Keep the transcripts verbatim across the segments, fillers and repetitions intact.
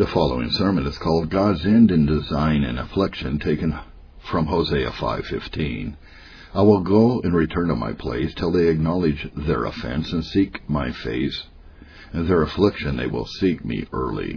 The following sermon is called God's End in Design and Affliction, taken from Hosea five fifteen. I will go and return to my place till they acknowledge their offense and seek my face, and their affliction they will seek me early.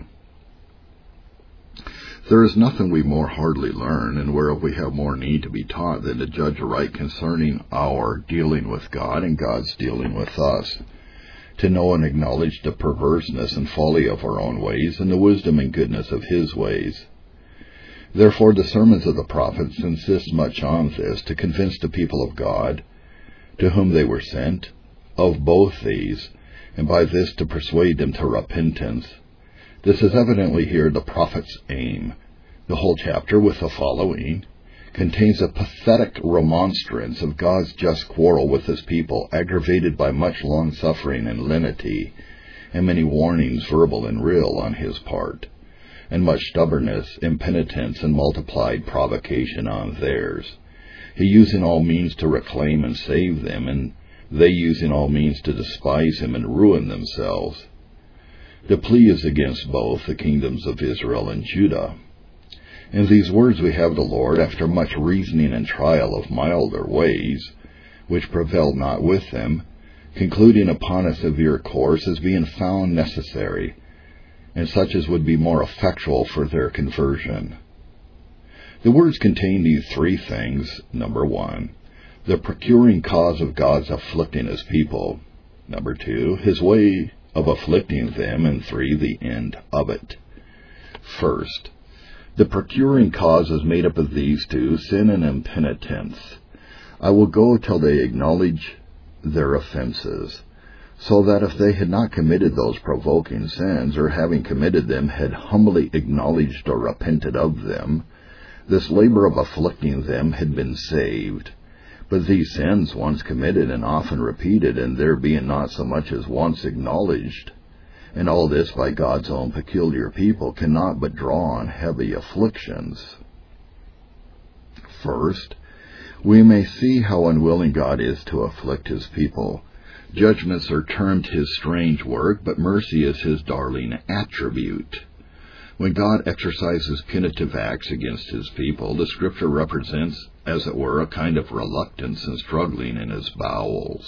There is nothing we more hardly learn, and whereof we have more need to be taught, than to judge aright concerning our dealing with God and God's dealing with us, to know and acknowledge the perverseness and folly of our own ways, and the wisdom and goodness of his ways. Therefore the sermons of the prophets insist much on this, to convince the people of God, to whom they were sent, of both these, and by this to persuade them to repentance. This is evidently here the prophet's aim. The whole chapter, with the following, contains a pathetic remonstrance of God's just quarrel with his people, aggravated by much long-suffering and lenity, and many warnings, verbal and real, on his part, and much stubbornness, impenitence, and multiplied provocation on theirs. He using all means to reclaim and save them, and they using all means to despise him and ruin themselves. The plea is against both the kingdoms of Israel and Judah. In these words we have the Lord, after much reasoning and trial of milder ways, which prevailed not with them, concluding upon a severe course as being found necessary, and such as would be more effectual for their conversion. The words contain these three things. Number one, the procuring cause of God's afflicting his people. Number two, his way of afflicting them. And three, the end of it. First, the procuring cause is made up of these two, sin and impenitence. I will go till they acknowledge their offenses, so that if they had not committed those provoking sins, or having committed them had humbly acknowledged or repented of them, this labor of afflicting them had been saved. But these sins, once committed and often repeated, and there being not so much as once acknowledged, and all this by God's own peculiar people, cannot but draw on heavy afflictions. First, we may see how unwilling God is to afflict his people. Judgments are termed his strange work, but mercy is his darling attribute. When God exercises punitive acts against his people, the Scripture represents, as it were, a kind of reluctance and struggling in his bowels.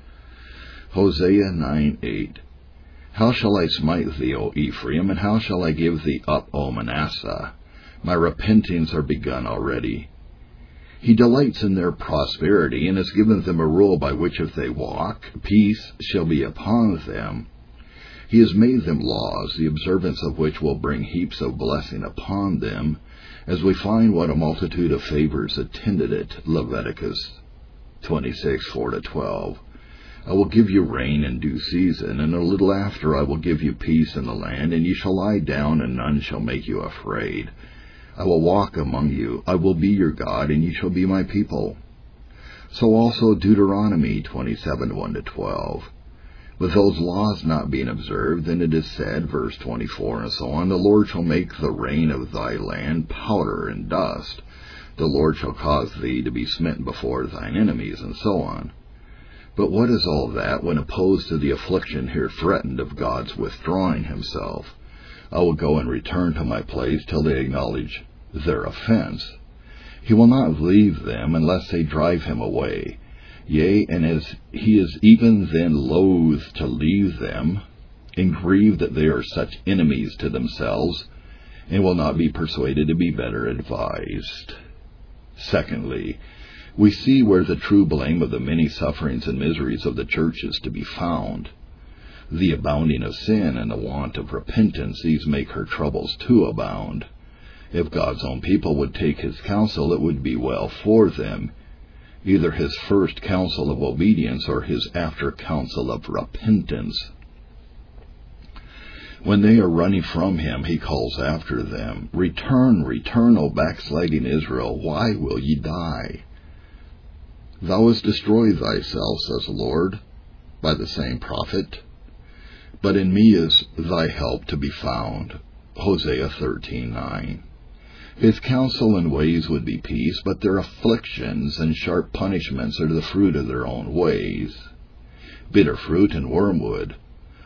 Hosea nine eight. How shall I smite thee, O Ephraim, and how shall I give thee up, O Manasseh? My repentings are begun already. He delights in their prosperity, and has given them a rule by which if they walk, peace shall be upon them. He has made them laws, the observance of which will bring heaps of blessing upon them, as we find what a multitude of favors attended it. Leviticus twenty-six four to twelve. I will give you rain in due season, and a little after I will give you peace in the land, and ye shall lie down, and none shall make you afraid. I will walk among you, I will be your God, and ye shall be my people. So also Deuteronomy twenty-seven one to twelve. With those laws not being observed, then it is said, verse twenty-four and so on, the Lord shall make the rain of thy land powder and dust. The Lord shall cause thee to be smitten before thine enemies, and so on. But what is all that when opposed to the affliction here threatened of God's withdrawing himself? I will go and return to my place till they acknowledge their offense. He will not leave them unless they drive him away. Yea, and as he is even then loath to leave them, and grieved that they are such enemies to themselves, and will not be persuaded to be better advised. Secondly, we see where the true blame of the many sufferings and miseries of the church is to be found. The abounding of sin and the want of repentance, these make her troubles too abound. If God's own people would take his counsel, it would be well for them, either his first counsel of obedience or his after counsel of repentance. When they are running from him, he calls after them, Return, return, O backsliding Israel, why will ye die? Thou hast destroyed thyself, says the Lord, by the same prophet. But in me is thy help to be found. Hosea thirteen nine. His counsel and ways would be peace, but their afflictions and sharp punishments are the fruit of their own ways. Bitter fruit and wormwood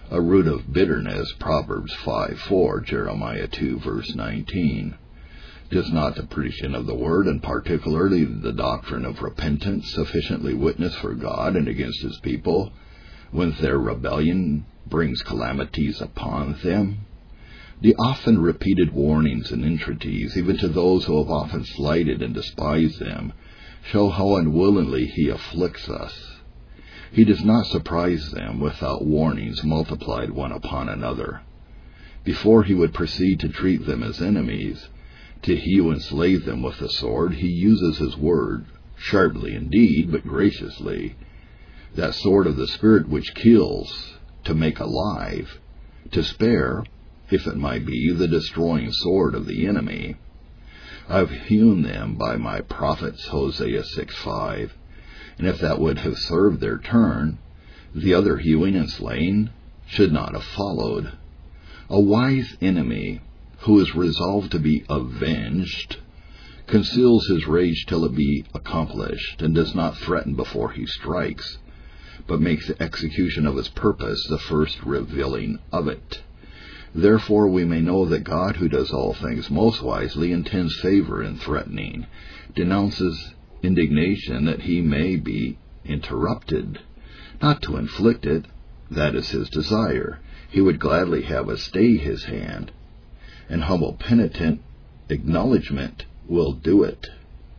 a root of bitterness, Proverbs five four, Jeremiah two, verse nineteen. Does not the preaching of the word, and particularly the doctrine of repentance, sufficiently witness for God and against his people, when their rebellion brings calamities upon them? The often repeated warnings and entreaties, even to those who have often slighted and despised them, show how unwillingly he afflicts us. He does not surprise them without warnings multiplied one upon another. Before he would proceed to treat them as enemies, to hew and slay them with the sword, he uses his word, sharply indeed, but graciously, that sword of the Spirit which kills, to make alive, to spare, if it might be, the destroying sword of the enemy. I've hewn them by my prophets, Hosea six five, and if that would have served their turn, the other hewing and slaying should not have followed. A wise enemy, who is resolved to be avenged, conceals his rage till it be accomplished, and does not threaten before he strikes, but makes the execution of his purpose the first revealing of it. Therefore we may know that God, who does all things most wisely, intends favor in threatening, denounces indignation that he may be interrupted, not to inflict it. That is his desire. He would gladly have us stay his hand, and humble penitent acknowledgment will do it.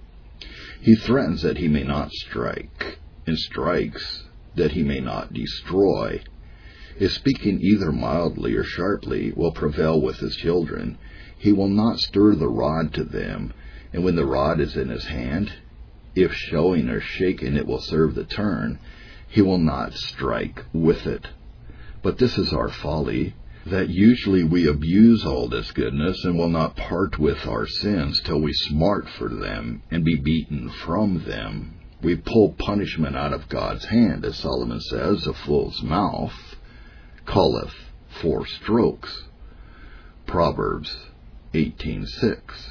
He threatens that he may not strike, and strikes that he may not destroy. If speaking either mildly or sharply will prevail with his children, he will not stir the rod to them, and when the rod is in his hand, if showing or shaken it will serve the turn, he will not strike with it. But this is our folly, that usually we abuse all this goodness, and will not part with our sins till we smart for them, and be beaten from them. We pull punishment out of God's hand, as Solomon says, a fool's mouth calleth for strokes. Proverbs eighteen six.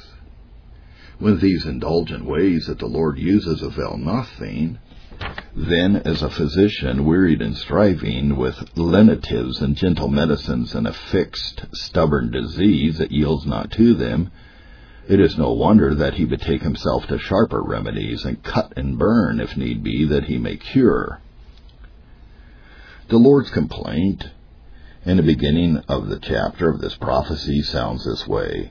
When these indulgent ways that the Lord uses avail nothing, then as a physician wearied and striving with lenitives and gentle medicines and a fixed, stubborn disease that yields not to them, it is no wonder that he betake himself to sharper remedies, and cut and burn, if need be, that he may cure. The Lord's complaint in the beginning of the chapter of this prophecy sounds this way: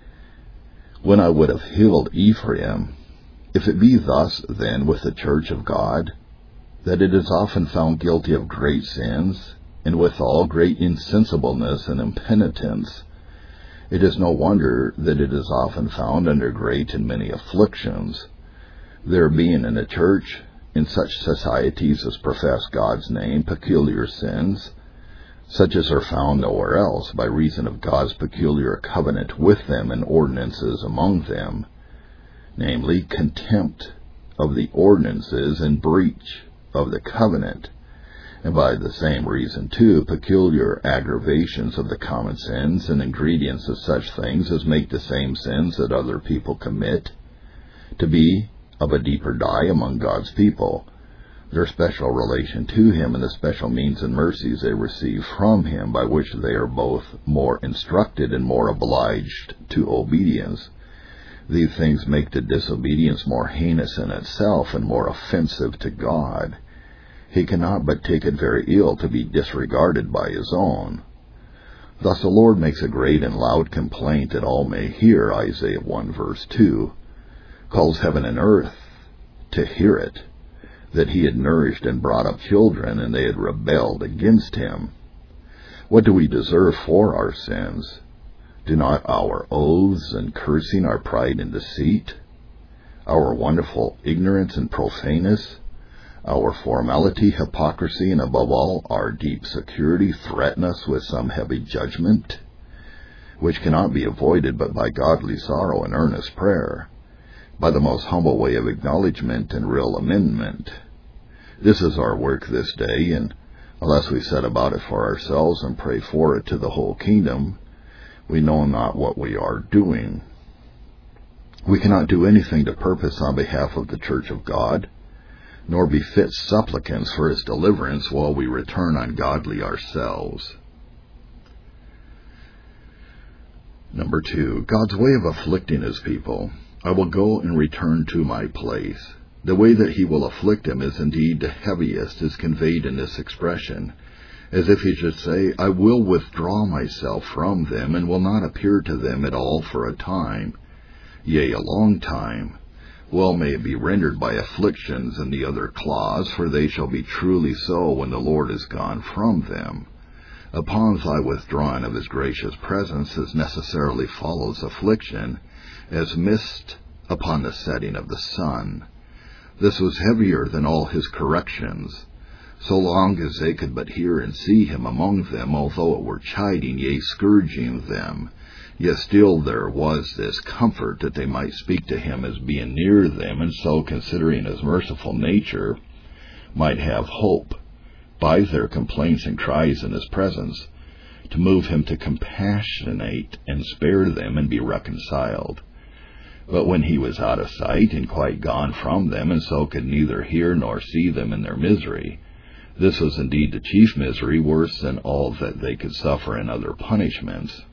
When I would have healed Ephraim, if it be thus, then, with the church of God, that it is often found guilty of great sins, and withal great insensibleness and impenitence, it is no wonder that it is often found under great and many afflictions, there being in the church, in such societies as profess God's name, peculiar sins, such as are found nowhere else, by reason of God's peculiar covenant with them and ordinances among them, namely, contempt of the ordinances and breach of the covenant, and by the same reason, too, peculiar aggravations of the common sins and ingredients of such things as make the same sins that other people commit to be of a deeper dye among God's people, their special relation to him and the special means and mercies they receive from him, by which they are both more instructed and more obliged to obedience. These things make the disobedience more heinous in itself and more offensive to God. He cannot but take it very ill to be disregarded by his own. Thus the Lord makes a great and loud complaint that all may hear, Isaiah one verse two, calls heaven and earth to hear it, that he had nourished and brought up children, and they had rebelled against him. What do we deserve for our sins? Do not our oaths and cursing, our pride and deceit, our wonderful ignorance and profaneness, our formality, hypocrisy, and above all, our deep security threaten us with some heavy judgment, which cannot be avoided but by godly sorrow and earnest prayer, by the most humble way of acknowledgment and real amendment? This is our work this day, and unless we set about it for ourselves and pray for it to the whole kingdom, we know not what we are doing. We cannot do anything to purpose on behalf of the church of God. nor be fit supplicants for his deliverance while we return ungodly ourselves. Number two, God's way of afflicting his people. I will go and return to my place. The way that he will afflict them is indeed the heaviest, is conveyed in this expression, as if he should say, I will withdraw myself from them, and will not appear to them at all for a time, yea, a long time. Well may it be rendered by afflictions in the other clause, for they shall be truly so when the Lord is gone from them. Upon thy withdrawing of his gracious presence as necessarily follows affliction, as mist upon the setting of the sun. This was heavier than all his corrections, so long as they could but hear and see him among them, although it were chiding, yea, scourging them. Yet still there was this comfort that they might speak to him as being near them, and so, considering his merciful nature, might have hope, by their complaints and cries in his presence, to move him to compassionate and spare them and be reconciled. But when he was out of sight and quite gone from them, and so could neither hear nor see them in their misery, this was indeed the chief misery, worse than all that they could suffer in other punishments.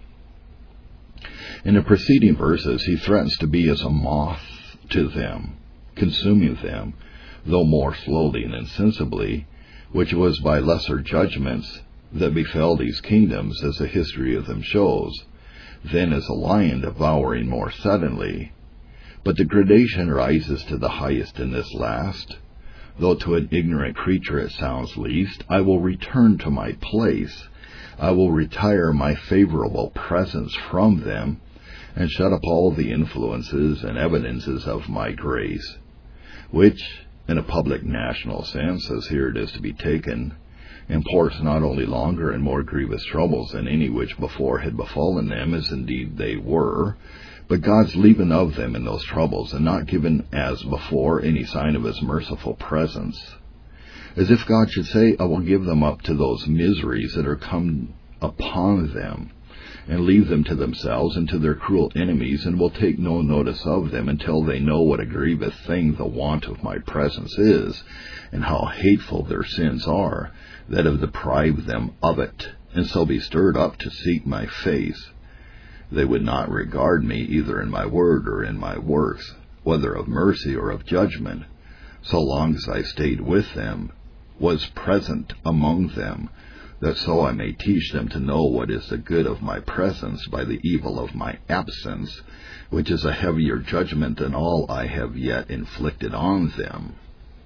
In the preceding verses, he threatens to be as a moth to them, consuming them, though more slowly and insensibly, which was by lesser judgments that befell these kingdoms, as the history of them shows, than as a lion devouring more suddenly. But the gradation rises to the highest in this last, though to an ignorant creature it sounds least. I will return to my place. I will retire my favorable presence from them, and shut up all the influences and evidences of my grace, which, in a public national sense, as here it is to be taken, imports not only longer and more grievous troubles than any which before had befallen them, as indeed they were, but God's leaving of them in those troubles, and not given as before any sign of his merciful presence. As if God should say, I will give them up to those miseries that are come upon them, and leave them to themselves and to their cruel enemies, and will take no notice of them until they know what a grievous thing the want of my presence is, and how hateful their sins are, that have deprived them of it, and so be stirred up to seek my face. They would not regard me either in my word or in my works, whether of mercy or of judgment, so long as I stayed with them, was present among them, that so I may teach them to know what is the good of my presence by the evil of my absence, which is a heavier judgment than all I have yet inflicted on them.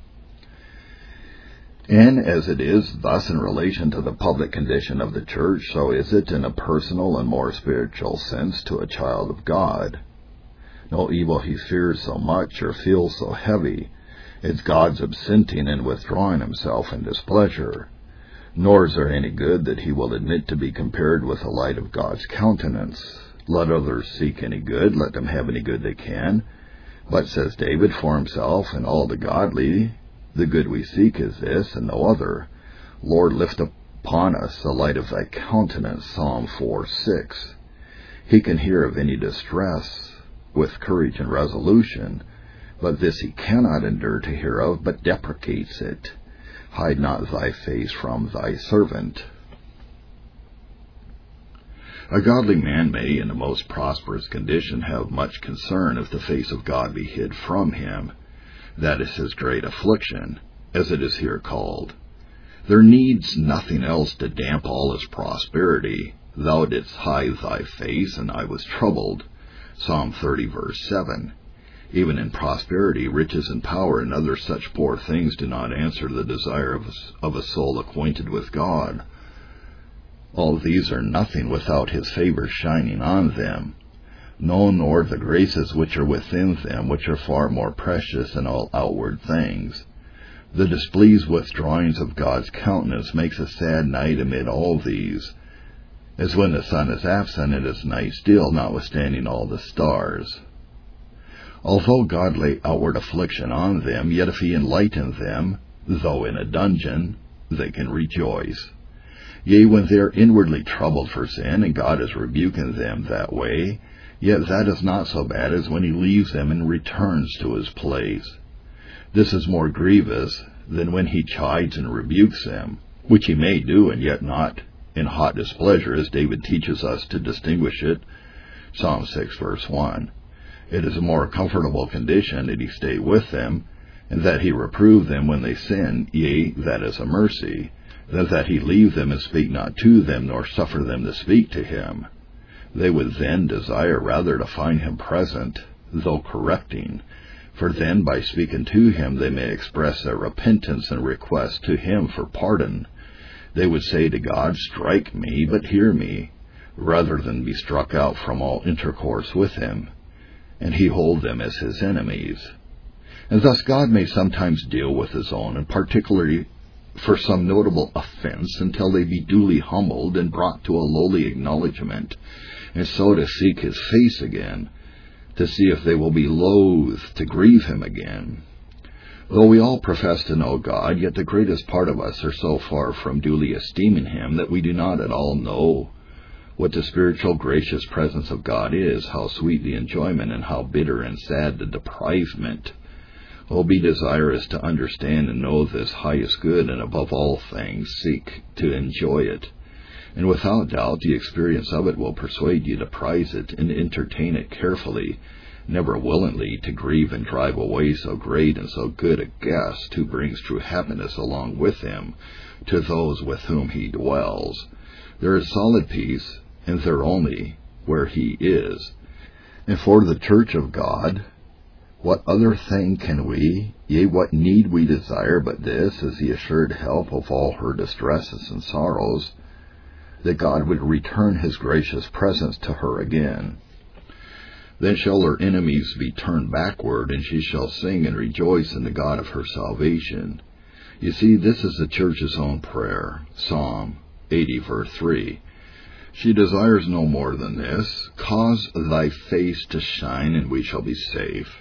And as it is thus in relation to the public condition of the church, so is it in a personal and more spiritual sense to a child of God. No evil he fears so much or feels so heavy. It's God's absenting and withdrawing himself in displeasure. Nor is there any good that he will admit to be compared with the light of God's countenance. Let others seek any good, let them have any good they can. But, says David, for himself and all the godly, the good we seek is this, and no other. Lord, lift upon us the light of thy countenance, Psalm four six. He can hear of any distress with courage and resolution, but this he cannot endure to hear of, but deprecates it. Hide not thy face from thy servant. A godly man may, in the most prosperous condition, have much concern if the face of God be hid from him. That is his great affliction, as it is here called. There needs nothing else to damp all his prosperity. Thou didst hide thy face, and I was troubled. Psalm thirty, verse seven. Even in prosperity, riches and power and other such poor things do not answer the desire of a, of a soul acquainted with God. All these are nothing without his favor shining on them. No, nor the graces which are within them, which are far more precious than all outward things. The displeased withdrawings of God's countenance makes a sad night amid all these, as when the sun is absent it is night still, notwithstanding all the stars. Although God lay outward affliction on them, yet if he enlighten them, though in a dungeon, they can rejoice. Yea, when they are inwardly troubled for sin, and God is rebuking them that way, yet that is not so bad as when he leaves them and returns to his place. This is more grievous than when he chides and rebukes them, which he may do, and yet not in hot displeasure, as David teaches us to distinguish it. Psalm six, verse one. It is a more comfortable condition that he stay with them, and that he reprove them when they sin, yea, that is a mercy, than that he leave them and speak not to them, nor suffer them to speak to him. They would then desire rather to find him present, though correcting, for then by speaking to him they may express their repentance and request to him for pardon. They would say to God, strike me, but hear me, rather than be struck out from all intercourse with him, and he hold them as his enemies. And thus God may sometimes deal with his own, and particularly for some notable offense, until they be duly humbled and brought to a lowly acknowledgment, and so to seek his face again, to see if they will be loath to grieve him again. Though we all profess to know God, yet the greatest part of us are so far from duly esteeming him that we do not at all know what the spiritual gracious presence of God is, how sweet the enjoyment, and how bitter and sad the deprivement. Oh, be desirous to understand and know this highest good, and above all things seek to enjoy it. And without doubt the experience of it will persuade you to prize it and entertain it carefully, never willingly to grieve and drive away so great and so good a guest, who brings true happiness along with him to those with whom he dwells. There is solid peace, and there only, where he is. And for the church of God, what other thing can we, yea, what need we desire but this, as the assured help of all her distresses and sorrows, that God would return his gracious presence to her again. Then shall her enemies be turned backward, and she shall sing and rejoice in the God of her salvation. You see, this is the church's own prayer, Psalm eighty, verse three. She desires no more than this: cause thy face to shine, and we shall be safe.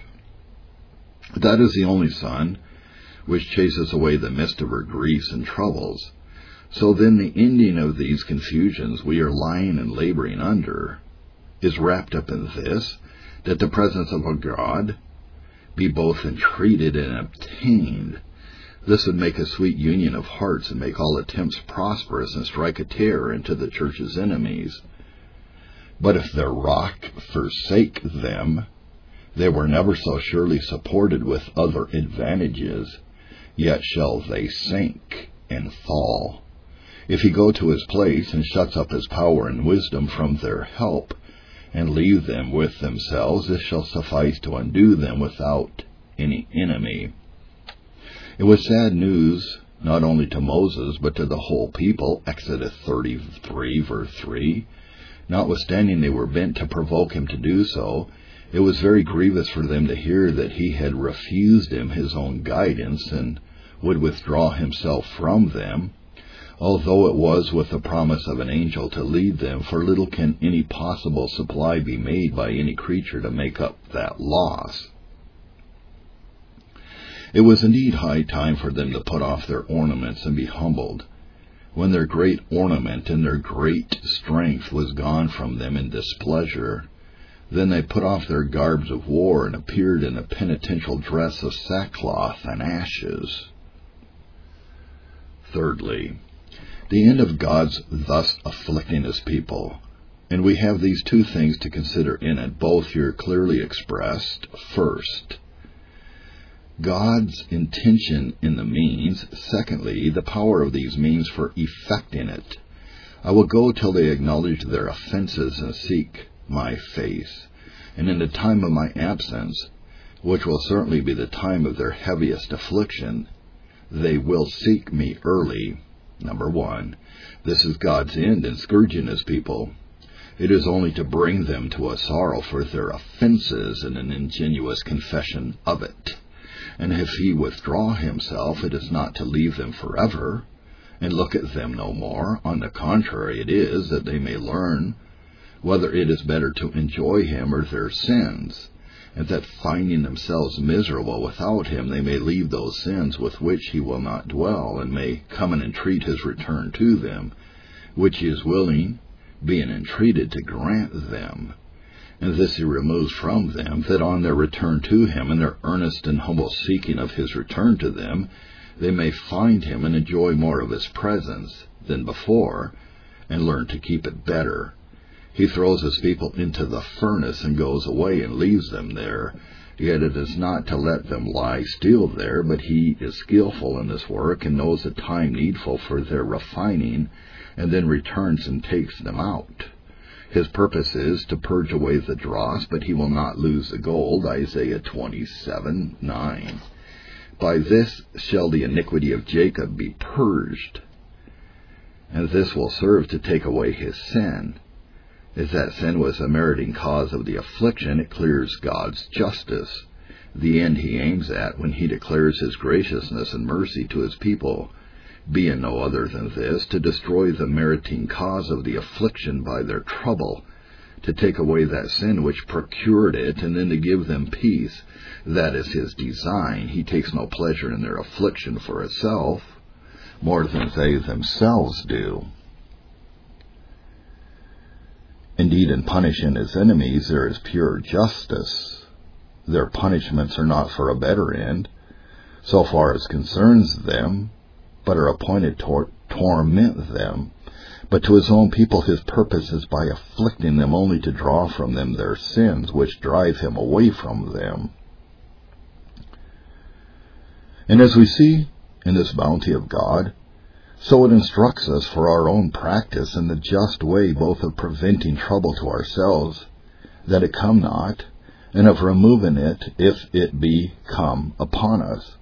That is the only sun which chases away the mist of her griefs and troubles. So then the ending of these confusions we are lying and laboring under is wrapped up in this, that the presence of a God be both entreated and obtained. This would make a sweet union of hearts, and make all attempts prosperous, and strike a terror into the church's enemies. But if their rock forsake them, they were never so surely supported with other advantages, yet shall they sink and fall. If he go to his place, and shuts up his power and wisdom from their help, and leave them with themselves, this shall suffice to undo them without any enemy. It was sad news, not only to Moses, but to the whole people, Exodus thirty-three, verse three. Notwithstanding they were bent to provoke him to do so, it was very grievous for them to hear that he had refused them his own guidance, and would withdraw himself from them, although it was with the promise of an angel to lead them, for little can any possible supply be made by any creature to make up that loss. It was indeed high time for them to put off their ornaments and be humbled, when their great ornament and their great strength was gone from them in displeasure. Then they put off their garbs of war, and appeared in a penitential dress of sackcloth and ashes. Thirdly, the end of God's thus afflicting his people. And we have these two things to consider in it, both here clearly expressed. First, God's intention in the means. Secondly, the power of these means for effecting it. I will go till they acknowledge their offenses and seek my face. And in the time of my absence, which will certainly be the time of their heaviest affliction, they will seek me early. Number one, this is God's end in scourging his people. It is only to bring them to a sorrow for their offenses and an ingenuous confession of it. And if he withdraw himself, it is not to leave them forever, and look at them no more. On the contrary, it is that they may learn whether it is better to enjoy him or their sins, and that finding themselves miserable without him, they may leave those sins with which he will not dwell, and may come and entreat his return to them, which he is willing, being entreated, to grant them. And this he removes from them, that on their return to him and their earnest and humble seeking of his return to them, they may find him and enjoy more of his presence than before, and learn to keep it better. He throws his people into the furnace and goes away and leaves them there. Yet it is not to let them lie still there, but he is skillful in this work and knows the time needful for their refining, and then returns and takes them out. His purpose is to purge away the dross, but he will not lose the gold. Isaiah twenty-seven nine. By this shall the iniquity of Jacob be purged, and this will serve to take away his sin. As that sin was the meriting cause of the affliction, it clears God's justice, the end he aims at when he declares his graciousness and mercy to his people, being no other than this, to destroy the meriting cause of the affliction by their trouble, to take away that sin which procured it, and then to give them peace. That is his design. He takes no pleasure in their affliction for itself, more than they themselves do. Indeed, in punishing his enemies, there is pure justice. Their punishments are not for a better end, so far as concerns them, but are appointed to torment them. But to his own people his purpose is by afflicting them only to draw from them their sins, which drive him away from them. And as we see in this bounty of God, so it instructs us for our own practice in the just way, both of preventing trouble to ourselves, that it come not, and of removing it, if it be come upon us.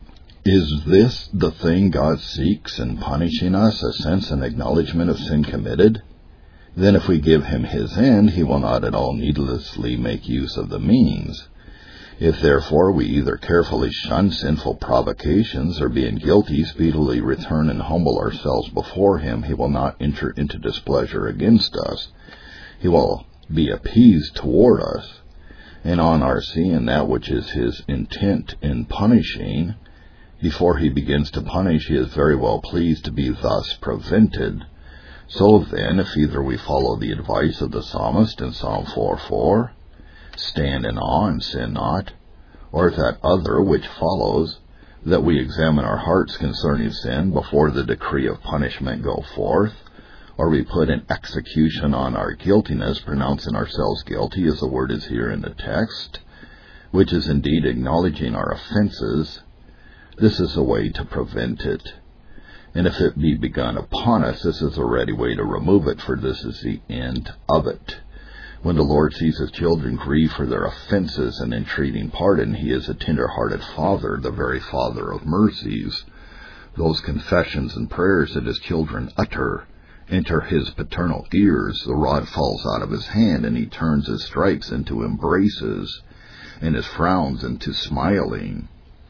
Is this the thing God seeks in punishing us, a sense and acknowledgement of sin committed? Then if we give him his end, he will not at all needlessly make use of the means. If therefore we either carefully shun sinful provocations, or being guilty speedily return and humble ourselves before him, he will not enter into displeasure against us. He will be appeased toward us, and on our seeing that which is his intent in punishing, before he begins to punish, he is very well pleased to be thus prevented. So then, if either we follow the advice of the psalmist in Psalm four four, stand in awe and sin not, or that other which follows, that we examine our hearts concerning sin before the decree of punishment go forth, or we put in execution on our guiltiness, pronouncing ourselves guilty, as the word is here in the text, which is indeed acknowledging our offenses, this is a way to prevent it. And if it be begun upon us, this is a ready way to remove it, for this is the end of it. When the Lord sees his children grieve for their offenses and entreating pardon, he is a tender-hearted Father, the very Father of mercies. Those confessions and prayers that his children utter enter his paternal ears. The rod falls out of his hand, and he turns his stripes into embraces, and his frowns into smiling.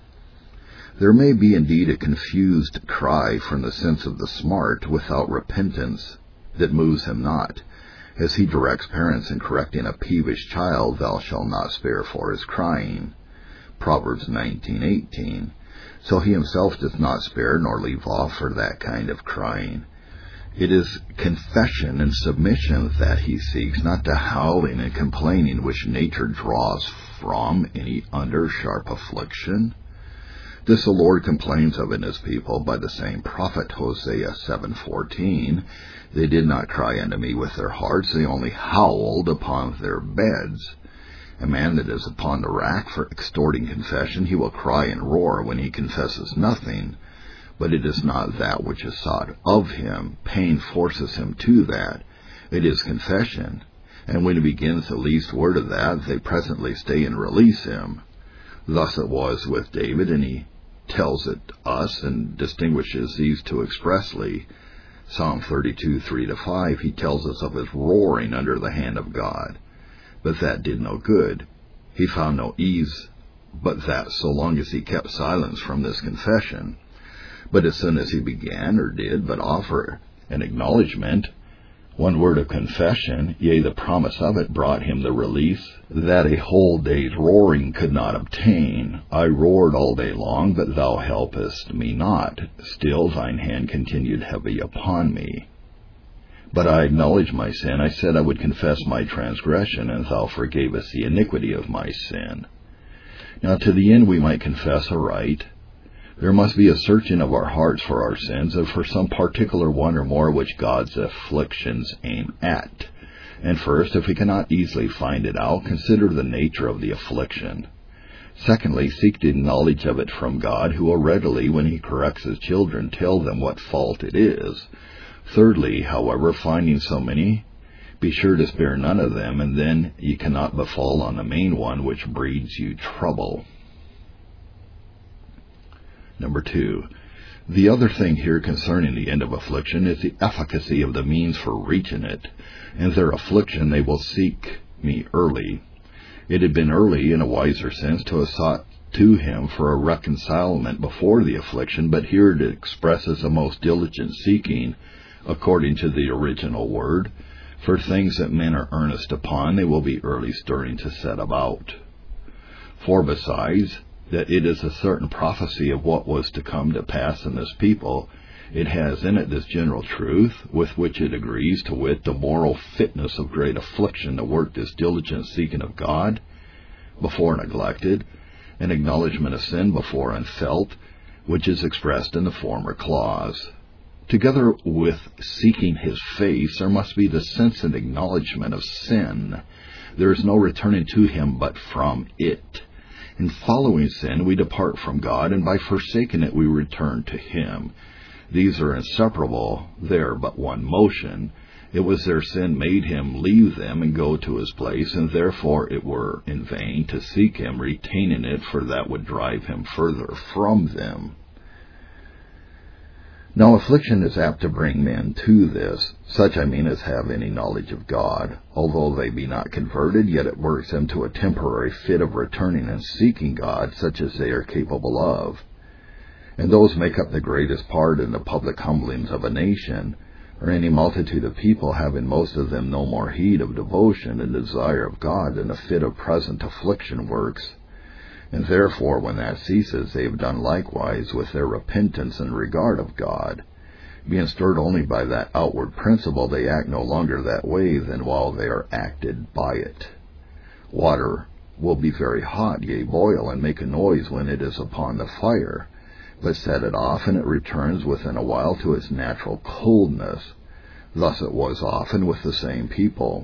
There may be indeed a confused cry from the sense of the smart without repentance that moves him not, as he directs parents in correcting a peevish child, thou shalt not spare for his crying, Proverbs nineteen eighteen. So he himself does not spare nor leave off for that kind of crying. It is confession and submission that he seeks, not the howling and complaining which nature draws from any under sharp affliction. This the Lord complains of in his people by the same prophet, Hosea seven fourteen. They did not cry unto me with their hearts, they only howled upon their beds. A man that is upon the rack for extorting confession, he will cry and roar when he confesses nothing. But it is not that which is sought of him. Pain forces him to that. It is confession. And when he begins the least word of that, they presently stay and release him. Thus it was with David, and he tells it us and distinguishes these two expressly. Psalm thirty-two, three to five, he tells us of his roaring under the hand of God. But that did no good. He found no ease, but that so long as he kept silence from this confession. But as soon as he began, or did but offer an acknowledgment, one word of confession, yea, the promise of it, brought him the release that a whole day's roaring could not obtain. I roared all day long, but thou helpest me not. Still thine hand continued heavy upon me. But I acknowledged my sin. I said I would confess my transgression, and thou forgavest the iniquity of my sin. Now to the end we might confess aright, there must be a searching of our hearts for our sins, and for some particular one or more which God's afflictions aim at. And first, if we cannot easily find it out, consider the nature of the affliction. Secondly, seek the knowledge of it from God, who will readily, when he corrects his children, tell them what fault it is. Thirdly, however, finding so many, be sure to spare none of them, and then ye cannot befall on the main one which breeds you trouble. Number two, the other thing here concerning the end of affliction is the efficacy of the means for reaching it. In their affliction they will seek me early. It had been early, in a wiser sense, to have sought to him for a reconcilement before the affliction, but here it expresses a most diligent seeking, according to the original word. For things that men are earnest upon, they will be early stirring to set about. For besides that it is a certain prophecy of what was to come to pass in this people, it has in it this general truth, with which it agrees, to wit, the moral fitness of great affliction to work this diligent seeking of God, before neglected, and acknowledgement of sin before unfelt, which is expressed in the former clause. Together with seeking his face, there must be the sense and acknowledgement of sin. There is no returning to him but from it. In following sin, we depart from God, and by forsaking it, we return to him. These are inseparable. They are but one motion. It was their sin made him leave them and go to his place, and therefore it were in vain to seek him, retaining it, for that would drive him further from them. Now affliction is apt to bring men to this, such I mean as have any knowledge of God. Although they be not converted, yet it works them to a temporary fit of returning and seeking God, such as they are capable of. And those make up the greatest part in the public humblings of a nation, or any multitude of people, having most of them no more heed of devotion and desire of God than a fit of present affliction works. And therefore, when that ceases, they have done likewise with their repentance and regard of God. Being stirred only by that outward principle, they act no longer that way than while they are acted by it. Water will be very hot, yea, boil, and make a noise when it is upon the fire, but set it off, and it returns within a while to its natural coldness. Thus it was often with the same people.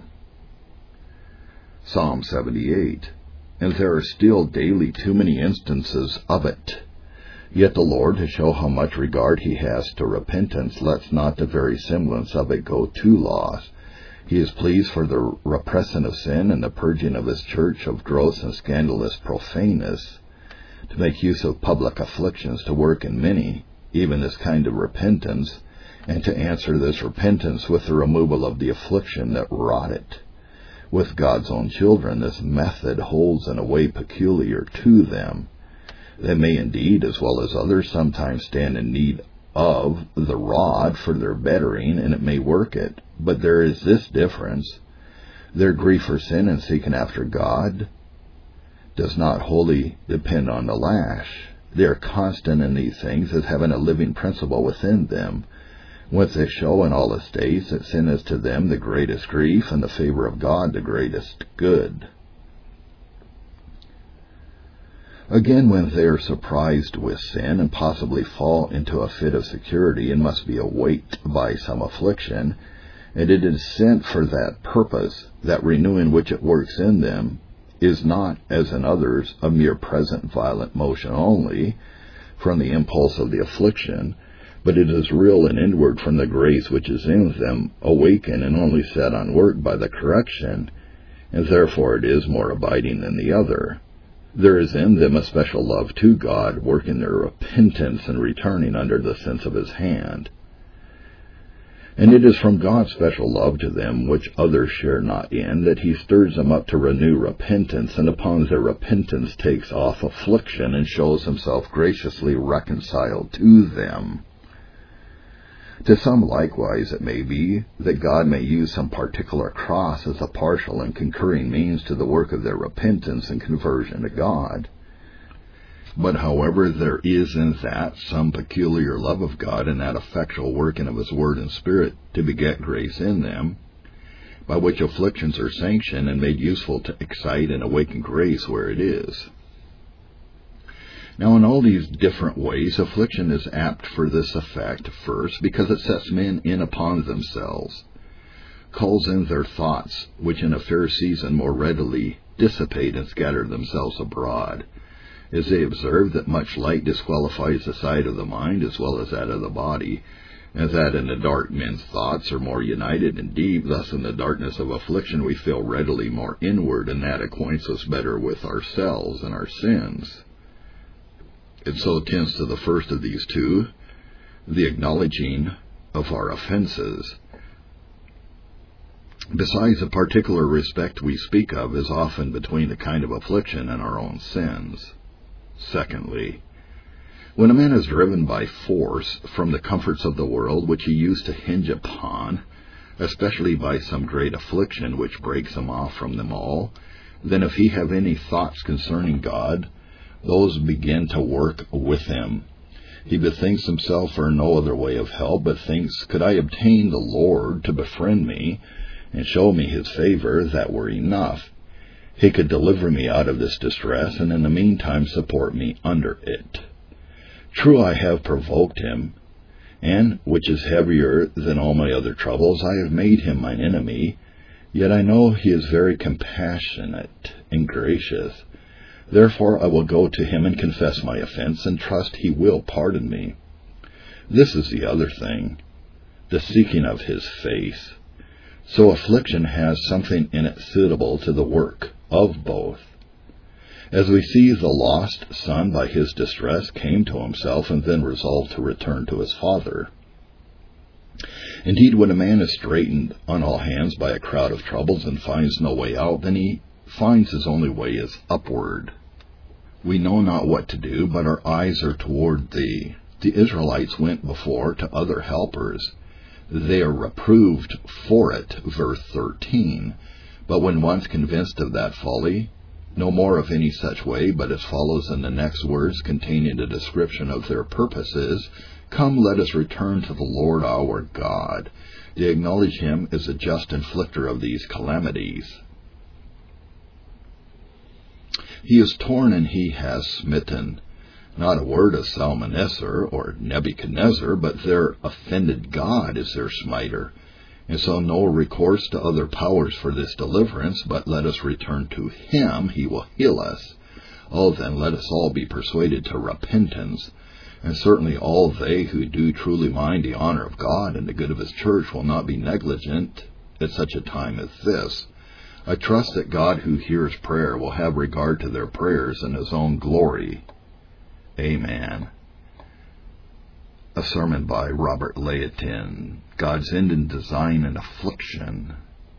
Psalm seventy-eight. And there are still daily too many instances of it. Yet the Lord, to show how much regard he has to repentance, lets not the very semblance of it go to loss. He is pleased for the repressing of sin and the purging of his church of gross and scandalous profaneness, to make use of public afflictions to work in many, even this kind of repentance, and to answer this repentance with the removal of the affliction that wrought it. With God's own children, this method holds in a way peculiar to them. They may indeed, as well as others, sometimes stand in need of the rod for their bettering, and it may work it. But there is this difference. Their grief for sin and seeking after God does not wholly depend on the lash. They are constant in these things as having a living principle within them, whence they show in all estates that sin is to them the greatest grief, and the favor of God the greatest good. Again, when they are surprised with sin, and possibly fall into a fit of security, and must be awaked by some affliction, and it is sent for that purpose, that renewing which it works in them is not, as in others, a mere present violent motion only, from the impulse of the affliction, but it is real and inward from the grace which is in them, awakened and only set on work by the correction, and therefore it is more abiding than the other. There is in them a special love to God, working their repentance and returning under the sense of his hand. And it is from God's special love to them, which others share not in, that he stirs them up to renew repentance, and upon their repentance takes off affliction, and shows himself graciously reconciled to them. To some likewise it may be that God may use some particular cross as a partial and concurring means to the work of their repentance and conversion to God. But however there is in that some peculiar love of God and that effectual working of his word and spirit to beget grace in them, by which afflictions are sanctioned and made useful to excite and awaken grace where it is. Now in all these different ways, affliction is apt for this effect, first, because it sets men in upon themselves, calls in their thoughts, which in a fair season more readily dissipate and scatter themselves abroad, as they observe that much light disqualifies the sight of the mind as well as that of the body, and that in the dark men's thoughts are more united and deep. Thus in the darkness of affliction we feel readily more inward, and that acquaints us better with ourselves and our sins. It so tends to the first of these two, the acknowledging of our offenses. Besides, the particular respect we speak of is often between the kind of affliction and our own sins. Secondly, when a man is driven by force from the comforts of the world which he used to hinge upon, especially by some great affliction which breaks him off from them all, then if he have any thoughts concerning God, those begin to work with him. He bethinks himself for no other way of help, but thinks, could I obtain the Lord to befriend me, and show me his favor, that were enough. He could deliver me out of this distress, and in the meantime support me under it. True, I have provoked him, and, which is heavier than all my other troubles, I have made him mine enemy, yet I know he is very compassionate and gracious. Therefore I will go to him and confess my offense, and trust he will pardon me. This is the other thing, the seeking of his face. So affliction has something in it suitable to the work of both. As we see, the lost son by his distress came to himself and then resolved to return to his father. Indeed, when a man is straitened on all hands by a crowd of troubles and finds no way out, then he finds his only way is upward. We know not what to do, but our eyes are toward thee. The Israelites went before to other helpers. They are reproved for it, verse thirteen. But when once convinced of that folly, no more of any such way, but as follows in the next words containing a description of their purposes, come, let us return to the Lord our God. They acknowledge him as a just inflictor of these calamities. He is torn and he has smitten. Not a word of Salmanessar or Nebuchadnezzar, but their offended God is their smiter. And so no recourse to other powers for this deliverance, but let us return to him, he will heal us. Oh, then let us all be persuaded to repentance. And certainly all they who do truly mind the honor of God and the good of his church will not be negligent at such a time as this. I trust that God who hears prayer will have regard to their prayers in his own glory. Amen. A sermon by Robert Layatin, God's End and Design in Affliction.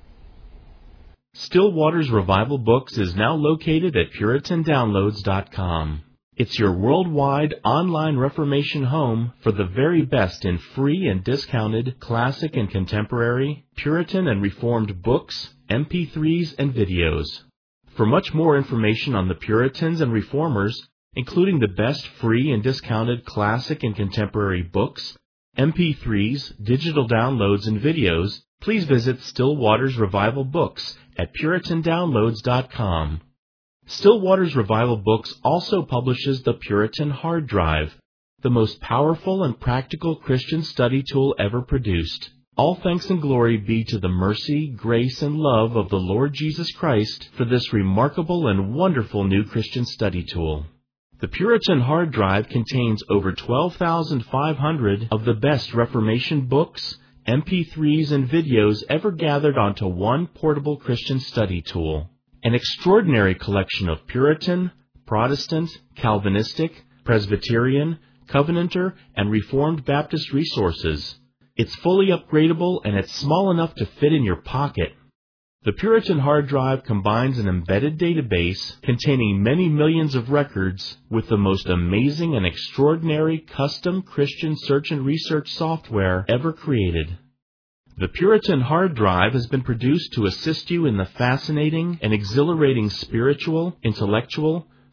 Still Waters Revival Books is now located at Puritan Downloads dot com. It's your worldwide online Reformation home for the very best in free and discounted classic and contemporary, Puritan and Reformed books, M P threes, and videos. For much more information on the Puritans and Reformers, including the best free and discounted classic and contemporary books, M P threes, digital downloads, and videos, please visit Still Waters Revival Books at Puritan Downloads dot com. Still Waters Revival Books also publishes the Puritan Hard Drive, the most powerful and practical Christian study tool ever produced. All thanks and glory be to the mercy, grace, and love of the Lord Jesus Christ for this remarkable and wonderful new Christian study tool. The Puritan Hard Drive contains over twelve thousand five hundred of the best Reformation books, M P threes, and videos ever gathered onto one portable Christian study tool. An extraordinary collection of Puritan, Protestant, Calvinistic, Presbyterian, Covenanter, and Reformed Baptist resources. It's fully upgradable and it's small enough to fit in your pocket. The Puritan Hard Drive combines an embedded database containing many millions of records with the most amazing and extraordinary custom Christian search and research software ever created. The Puritan Hard Drive has been produced to assist you in the fascinating and exhilarating spiritual, intellectual,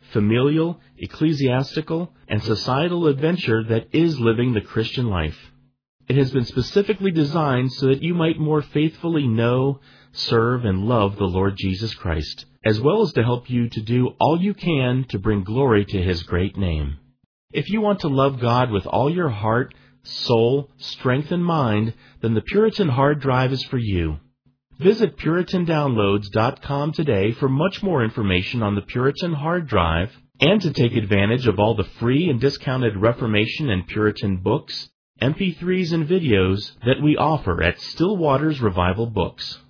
familial, ecclesiastical, and societal adventure that is living the Christian life. It has been specifically designed so that you might more faithfully know, serve, and love the Lord Jesus Christ, as well as to help you to do all you can to bring glory to His great name. If you want to love God with all your heart, soul, strength, and mind, then the Puritan Hard Drive is for you. Visit Puritan Downloads dot com today for much more information on the Puritan Hard Drive and to take advantage of all the free and discounted Reformation and Puritan books, M P threes, and videos that we offer at Still Waters Revival Books.